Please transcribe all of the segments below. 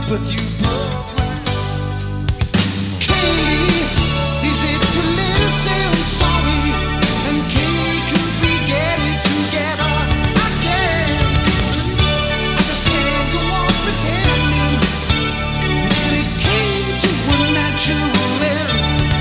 but you broke mine. Katie, is it too late to say I'm sorry? And Katie, could we get it together again? I just can't go on pretending that it came to a natural end.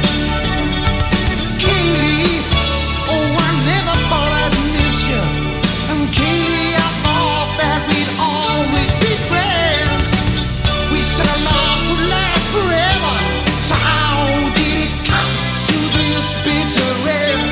Katie, oh, I never thought I'd miss you. And Katie, I thought that we'd always be friends. We said our love would last forever. So how did it come to this bitter end?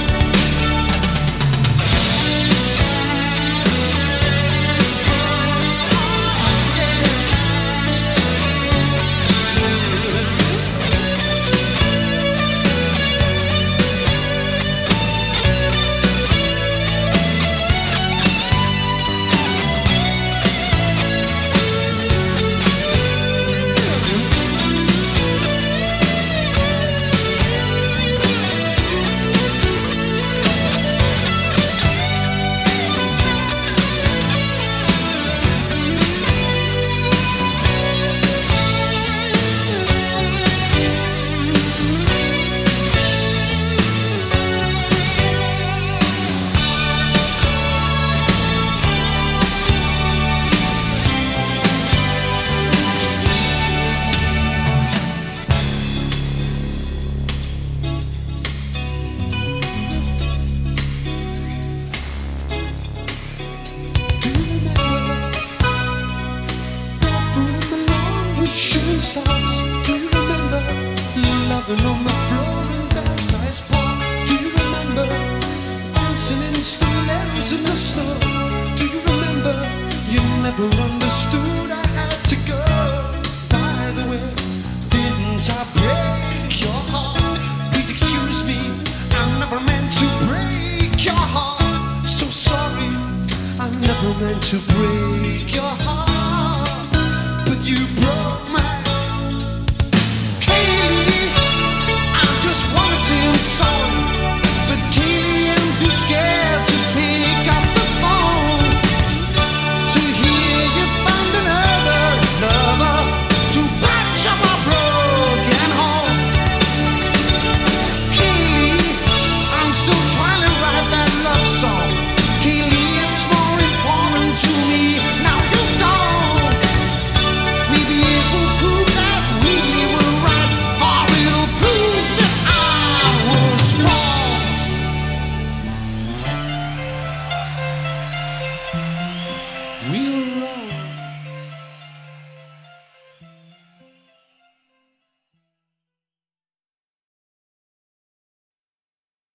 Shooting stars, do you remember? Loving on the floor in Versailles Park. Do you remember? Dancing in stilettos in the snow. Do you remember? You never understood I had to go. By the way, didn't I break your heart? Please excuse me, I never meant to break your heart. So sorry, I never meant to break your heart, but you broke